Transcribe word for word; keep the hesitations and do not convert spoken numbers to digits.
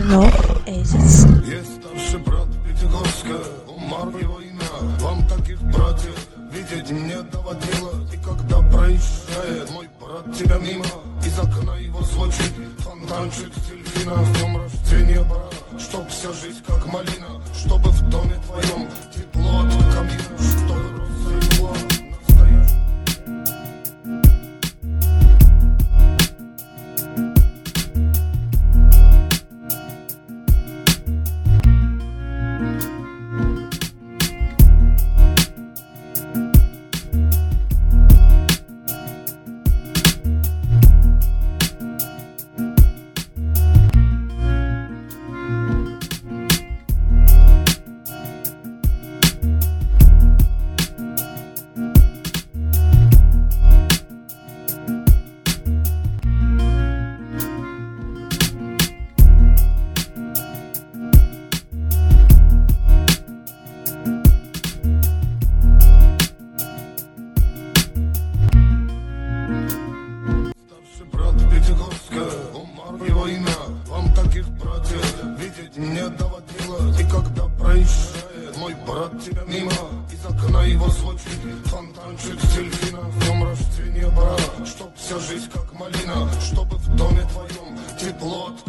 Love Ages. Есть старший брат Пятигорска, Умар его имя. Вам таких братьев видеть не доводило. И когда проезжает мой брат тебя мимо, из окна его звучит фонтанчик с дельфина. С днем рождения, брат, чтоб вся жизнь как малина, чтобы в доме твоем тепло от камина, что роза настоящая. Умар его имя. Вам таких братьев видеть не доводило. И когда проезжает мой брат тебя мимо, из окна его звучит фонтанчик с дельфина. С днем рождения, брат, чтоб вся жизнь как малина, чтобы в доме твоем тепло от